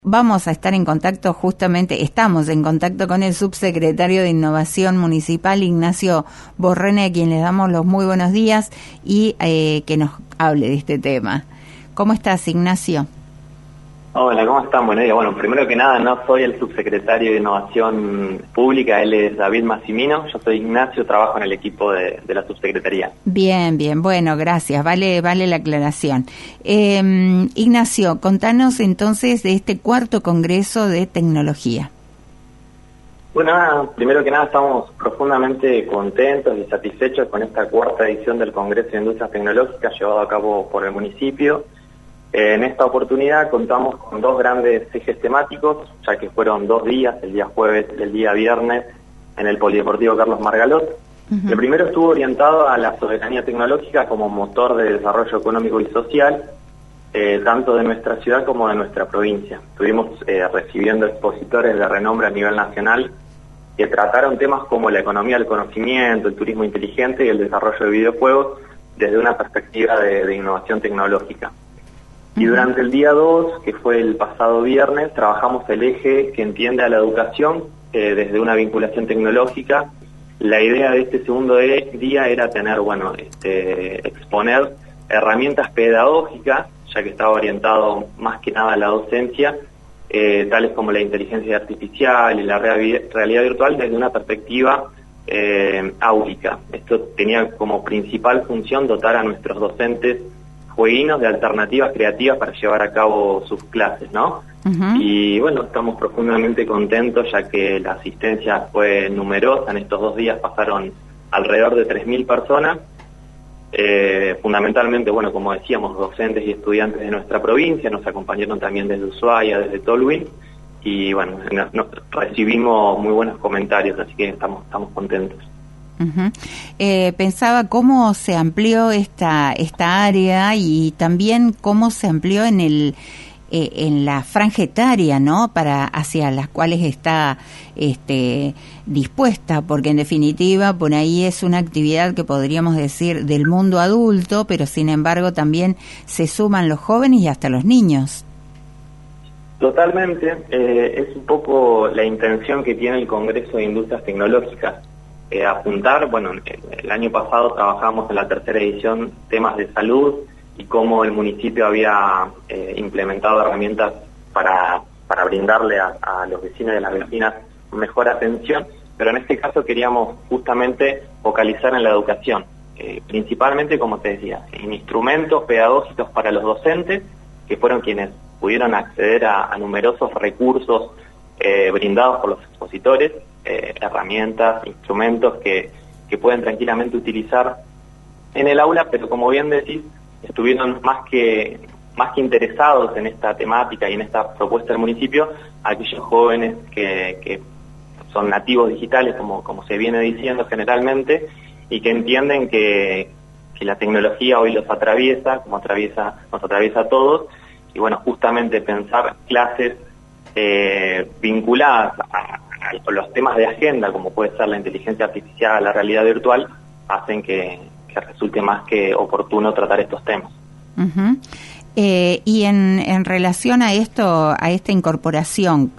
Vamos a estar en contacto, justamente estamos en contacto con el subsecretario de Innovación Municipal, Ignacio Borrene, a quien le damos los muy buenos días y que nos hable de este tema. ¿Cómo estás, Ignacio? Hola, ¿cómo están? Buenos días. Bueno, primero que nada, no soy el subsecretario de Innovación Pública, él es David Massimino, yo soy Ignacio, trabajo en el equipo de la subsecretaría. Bien, bueno, gracias, vale la aclaración. Ignacio, contanos entonces de este cuarto Congreso de Tecnología. Bueno, primero que nada estamos profundamente contentos y satisfechos con esta cuarta edición del Congreso de Industrias Tecnológicas llevado a cabo por el municipio. En esta oportunidad contamos con dos grandes ejes temáticos, ya que fueron 2 días, el día jueves y el día viernes, en el Polideportivo Carlos Margalot. El primero estuvo orientado a la soberanía tecnológica como motor de desarrollo económico y social, tanto de nuestra ciudad como de nuestra provincia. Estuvimos recibiendo expositores de renombre a nivel nacional que trataron temas como la economía del conocimiento, el turismo inteligente y el desarrollo de videojuegos desde una perspectiva de innovación tecnológica. Y durante el día 2, que fue el pasado viernes, trabajamos el eje que entiende a la educación desde una vinculación tecnológica. La idea de este segundo día era tener, exponer herramientas pedagógicas, ya que estaba orientado más que nada a la docencia, tales como la inteligencia artificial y la realidad virtual desde una perspectiva áulica. Esto tenía como principal función dotar a nuestros docentes jueguinos de alternativas creativas para llevar a cabo sus clases, ¿no? Y bueno, estamos profundamente contentos ya que la asistencia fue numerosa. En estos 2 días pasaron alrededor de 3.000 personas, fundamentalmente, bueno, como decíamos, docentes y estudiantes de nuestra provincia, nos acompañaron también desde Ushuaia, desde Tolwyn, y bueno, recibimos muy buenos comentarios, así que estamos contentos. Pensaba cómo se amplió esta área y también cómo se amplió en la franja etaria, ¿no? Hacia las cuales está dispuesta, porque en definitiva por ahí es una actividad que podríamos decir del mundo adulto, pero sin embargo también se suman los jóvenes y hasta los niños. Totalmente, es un poco la intención que tiene el Congreso de Industrias Tecnológicas. Apuntar, bueno, el año pasado trabajamos en la 3ª edición temas de salud y cómo el municipio había implementado herramientas para brindarle a los vecinos y a las vecinas mejor atención, pero en este caso queríamos justamente focalizar en la educación, principalmente, como te decía, en instrumentos pedagógicos para los docentes, que fueron quienes pudieron acceder a numerosos recursos brindados por los expositores, herramientas, instrumentos que pueden tranquilamente utilizar en el aula, pero como bien decís, estuvieron más que interesados en esta temática y en esta propuesta del municipio, aquellos jóvenes que son nativos digitales, como se viene diciendo generalmente, y que entienden que la tecnología hoy los atraviesa, nos atraviesa a todos, y bueno, justamente pensar clases vinculadas a los temas de agenda, como puede ser la inteligencia artificial, la realidad virtual, hacen que resulte más que oportuno tratar estos temas. Y en relación a esto, a esta incorporación,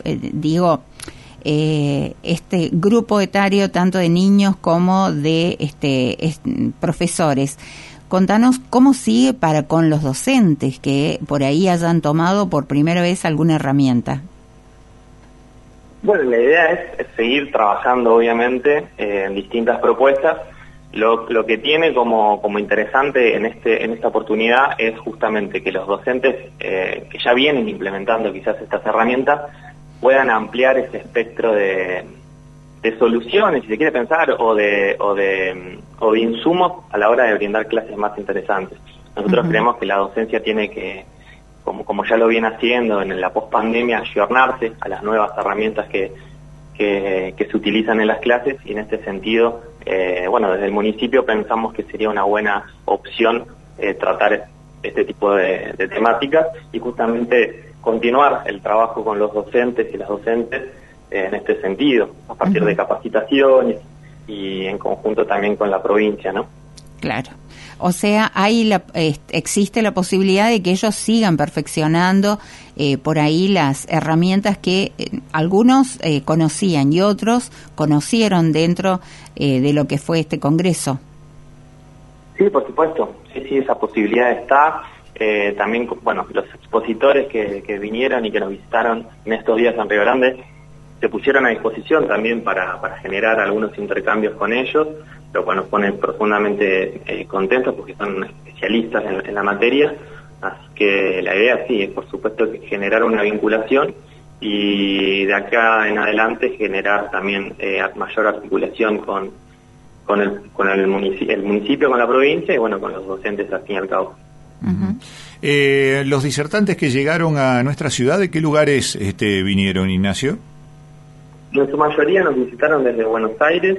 este grupo etario tanto de niños como de profesores, contanos cómo sigue para con los docentes que por ahí hayan tomado por primera vez alguna herramienta. Bueno, la idea es seguir trabajando, obviamente, en distintas propuestas. Lo que tiene como interesante en esta oportunidad es justamente que los docentes que ya vienen implementando quizás estas herramientas puedan ampliar ese espectro de soluciones, si se quiere pensar, o de insumos a la hora de brindar clases más interesantes. Nosotros creemos que la docencia tiene que, como ya lo viene haciendo en la pospandemia, ayornarse a las nuevas herramientas que se utilizan en las clases, y en este sentido, desde el municipio pensamos que sería una buena opción tratar este tipo de temáticas y justamente continuar el trabajo con los docentes y las docentes en este sentido, a partir de capacitaciones y en conjunto también con la provincia, ¿no? Claro. O sea, existe la posibilidad de que ellos sigan perfeccionando por ahí las herramientas que algunos conocían y otros conocieron dentro de lo que fue este congreso. Sí, por supuesto. Sí, esa posibilidad está. También, bueno, los expositores que vinieron y que nos visitaron en estos días en Río Grande se pusieron a disposición también para generar algunos intercambios con ellos, lo cual nos pone profundamente contentos porque son especialistas en la materia. Así que la idea sí es, por supuesto, generar una vinculación y de acá en adelante generar también mayor articulación con el municipio, con la provincia y bueno, con los docentes al fin y al cabo. Uh-huh. Los disertantes que llegaron a nuestra ciudad, ¿de qué lugares vinieron, Ignacio? En su mayoría nos visitaron desde Buenos Aires,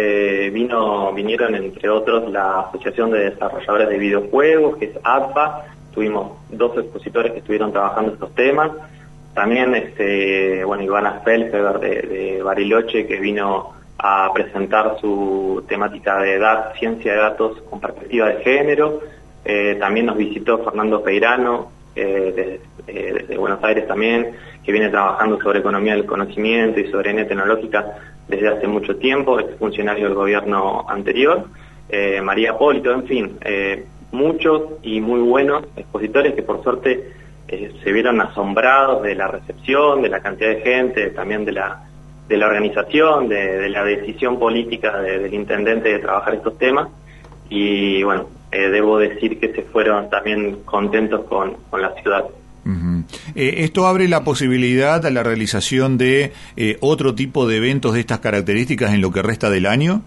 vinieron entre otros la Asociación de Desarrolladores de Videojuegos, que es ADVA. Tuvimos 2 expositores que estuvieron trabajando estos temas. También Ivana Felfer de Bariloche, que vino a presentar su temática de ciencia de datos con perspectiva de género. También nos visitó Fernando Peirano, desde Buenos Aires también, que viene trabajando sobre economía del conocimiento y soberanía tecnológica desde hace mucho tiempo, es funcionario del gobierno anterior. María Polito, en fin, muchos y muy buenos expositores que por suerte se vieron asombrados de la recepción, de la cantidad de gente, también de la organización, de la decisión política del intendente de trabajar estos temas. Y bueno, debo decir que se fueron también contentos con la ciudad. Uh-huh. ¿Esto abre la posibilidad a la realización de otro tipo de eventos de estas características en lo que resta del año?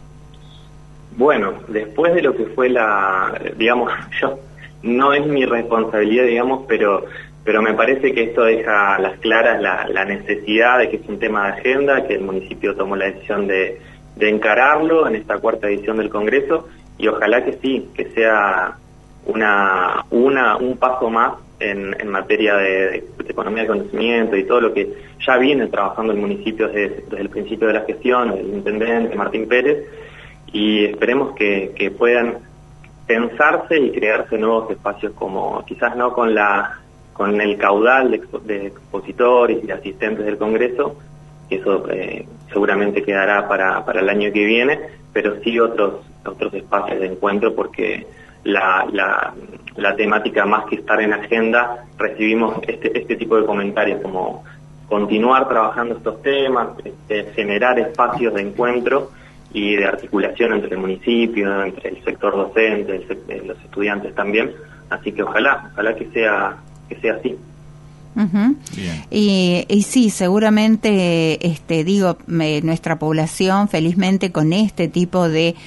Bueno, después de lo que fue yo no es mi responsabilidad, pero me parece que esto deja a las claras la necesidad de que es un tema de agenda, que el municipio tomó la decisión de encararlo en esta 4ª edición del Congreso, y ojalá que sí, que sea un paso más en materia de economía de conocimiento y todo lo que ya viene trabajando el municipio desde el principio de la gestión, el intendente Martín Pérez, y esperemos que puedan pensarse y crearse nuevos espacios, como quizás no con el caudal de expositores y de asistentes del Congreso, que eso seguramente quedará para el año que viene, pero sí otros espacios de encuentro, porque la temática, más que estar en agenda, recibimos este tipo de comentarios como continuar trabajando estos temas, generar espacios de encuentro y de articulación entre el municipio, entre el sector docente, los estudiantes también. Así que ojalá que sea así. Uh-huh. Y sí, seguramente nuestra población, felizmente, con este tipo de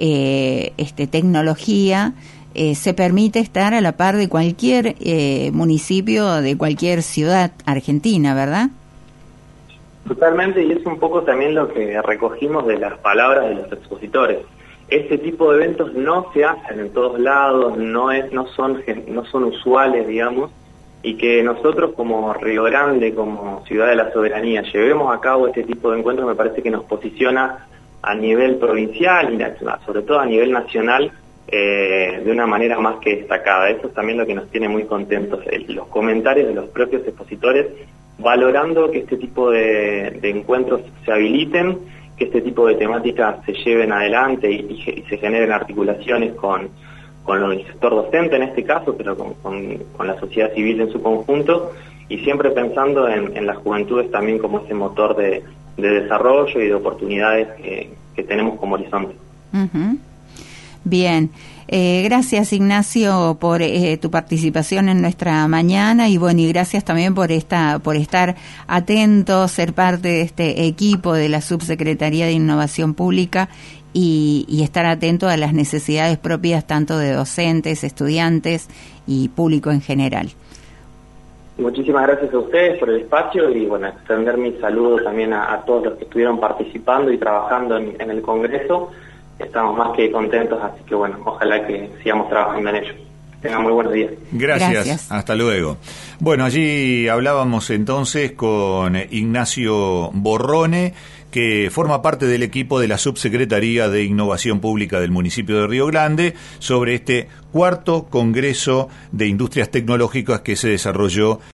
tecnología se permite estar a la par de cualquier municipio, de cualquier ciudad argentina, ¿verdad? Totalmente, y es un poco también lo que recogimos de las palabras de los expositores. Este tipo de eventos no se hacen en todos lados, no son usuales, digamos, y que nosotros como Río Grande, como Ciudad de la Soberanía, llevemos a cabo este tipo de encuentros, me parece que nos posiciona a nivel provincial y sobre todo a nivel nacional de una manera más que destacada. Eso es también lo que nos tiene muy contentos, los comentarios de los propios expositores, valorando que este tipo de encuentros se habiliten, que este tipo de temáticas se lleven adelante y se generen articulaciones con el sector docente en este caso, pero con la sociedad civil en su conjunto, y siempre pensando en las juventudes también como ese motor de desarrollo y de oportunidades que tenemos como horizonte. Uh-huh. Bien, gracias Ignacio por tu participación en nuestra mañana, y bueno, y gracias también por estar atento, ser parte de este equipo de la Subsecretaría de Innovación Pública y estar atento a las necesidades propias tanto de docentes, estudiantes y público en general. Muchísimas gracias a ustedes por el espacio y bueno, extender mi saludo también a todos los que estuvieron participando y trabajando en el Congreso. Estamos más que contentos, así que bueno, ojalá que sigamos trabajando en ello. Tengan muy buenos días. Gracias. Hasta luego. Bueno, allí hablábamos entonces con Ignacio Borrone, que forma parte del equipo de la Subsecretaría de Innovación Pública del municipio de Río Grande, sobre este cuarto Congreso de Industrias Tecnológicas que se desarrolló